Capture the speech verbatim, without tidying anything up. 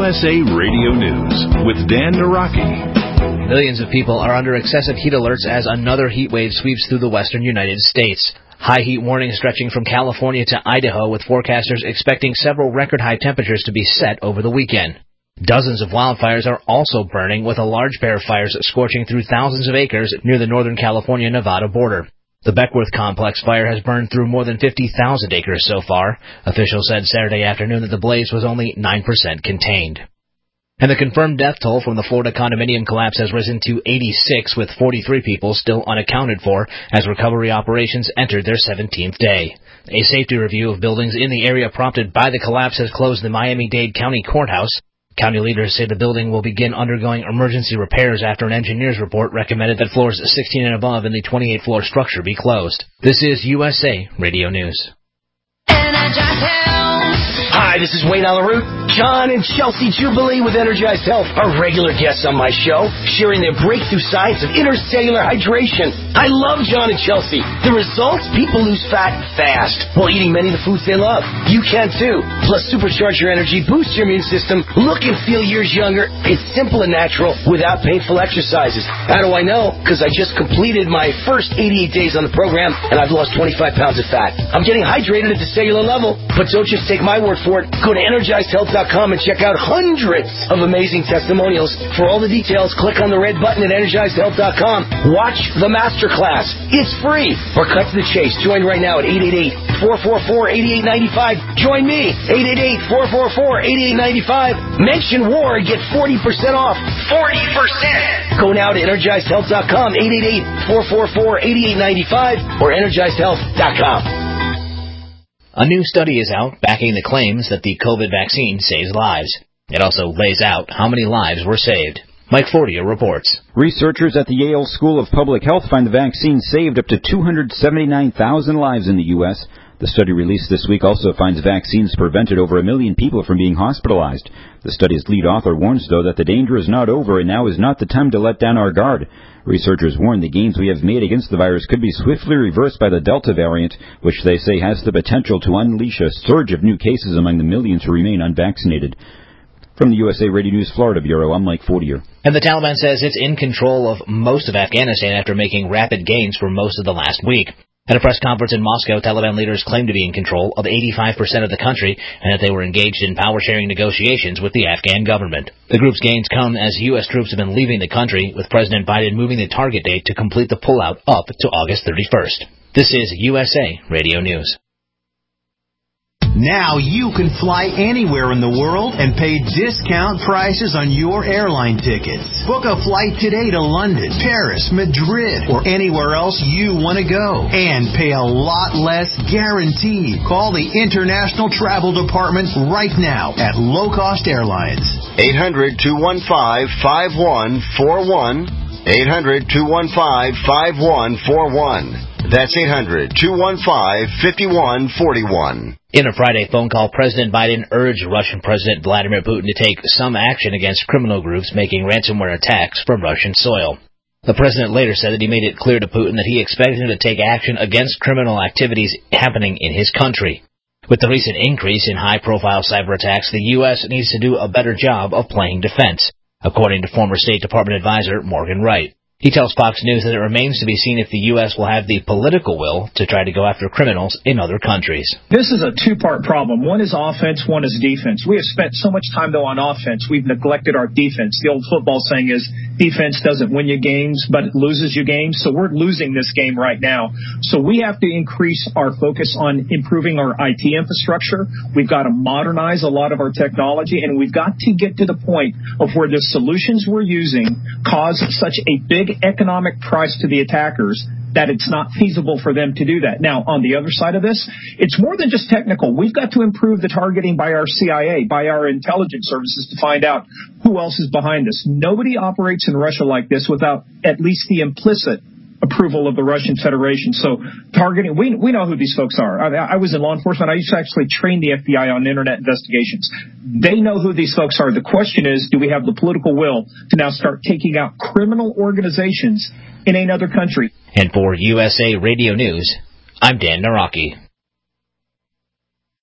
S A Radio News with Dan Naraki. Millions of people are under excessive heat alerts as another heat wave sweeps through the western United States. High heat warnings stretching from California to Idaho, with forecasters expecting several record-high temperatures to be set over the weekend. Dozens of wildfires are also burning, with a large pair of fires scorching through thousands of acres near the northern California-Nevada border. The Beckworth Complex fire has burned through more than fifty thousand acres so far. Officials said Saturday afternoon that the blaze was only nine percent contained. And the confirmed death toll from the Florida condominium collapse has risen to eighty-six, with forty-three people still unaccounted for as recovery operations entered their seventeenth day. A safety review of buildings in the area prompted by the collapse has closed the Miami-Dade County Courthouse. County leaders say the building will begin undergoing emergency repairs after an engineer's report recommended that floors sixteen and above in the twenty-eight floor structure be closed. This is U S A Radio News. Hi, this is Wayne Alaroot. John and Chelsea Jubilee with Energized Health are regular guests on my show, sharing their breakthrough science of intercellular hydration. I love John and Chelsea. The results? People lose fat fast while eating many of the foods they love. You can too. Plus, supercharge your energy, boost your immune system, look and feel years younger. It's simple and natural without painful exercises. How do I know? Because I just completed my first eighty-eight days on the program, and I've lost twenty-five pounds of fat. I'm getting hydrated at the cellular level, but don't just take my word for it. Go to energized health dot com and check out hundreds of amazing testimonials. For all the details, click on the red button at energized health dot com. Watch the masterclass. It's free. Or cut to the chase. Join right now at eight eight eight, four four four, eight eight nine five. Join me, eight eight eight, four four four, eight eight nine five. Mention war and get forty percent off. forty percent! Go now to energized health dot com, eight eight eight, four four four, eight eight nine five, or energized health dot com. A new study is out backing the claims that the COVID vaccine saves lives. It also lays out how many lives were saved. Mike Fortier reports. Researchers at the Yale School of Public Health find the vaccine saved up to two hundred seventy-nine thousand lives in the U S The study released this week also finds vaccines prevented over a million people from being hospitalized. The study's lead author warns, though, that the danger is not over and now is not the time to let down our guard. Researchers warn the gains we have made against the virus could be swiftly reversed by the Delta variant, which they say has the potential to unleash a surge of new cases among the millions who remain unvaccinated. From the U S A Radio News Florida Bureau, I'm Mike Fortier. And the Taliban says it's in control of most of Afghanistan after making rapid gains for most of the last week. At a press conference in Moscow, Taliban leaders claimed to be in control of eighty-five percent of the country and that they were engaged in power-sharing negotiations with the Afghan government. The group's gains come as U S troops have been leaving the country, with President Biden moving the target date to complete the pullout up to August thirty-first. This is U S A Radio News. Now you can fly anywhere in the world and pay discount prices on your airline tickets. Book a flight today to London, Paris, Madrid, or anywhere else you want to go. And pay a lot less guaranteed. Call the International Travel Department right now at Low Cost Airlines. eight hundred, two one five, five one four one. eight hundred, two one five, five one four one. That's eight hundred, two one five, five one four one. In a Friday phone call, President Biden urged Russian President Vladimir Putin to take some action against criminal groups making ransomware attacks from Russian soil. The president later said that he made it clear to Putin that he expected him to take action against criminal activities happening in his country. With the recent increase in high-profile cyber attacks, the U S needs to do a better job of playing defense, according to former State Department advisor Morgan Wright. He tells Fox News that it remains to be seen if the U S will have the political will to try to go after criminals in other countries. This is a two-part problem. One is offense, one is defense. We have spent so much time, though, on offense, we've neglected our defense. The old football saying is, defense doesn't win you games, but it loses you games. So we're losing this game right now. So we have to increase our focus on improving our I T infrastructure. We've got to modernize a lot of our technology, and we've got to get to the point of where the solutions we're using cause such a big economic price to the attackers that it's not feasible for them to do that. Now, on the other side of this, it's more than just technical. We've got to improve the targeting by our C I A, by our intelligence services to find out who else is behind this. Nobody operates in Russia like this without at least the implicit approval of the Russian Federation. So targeting, we we know who these folks are. I, I was in law enforcement. I used to actually train the F B I on internet investigations. They know who these folks are. The question is, do we have the political will to now start taking out criminal organizations in another country? And for U S A Radio News, I'm Dan Naraki.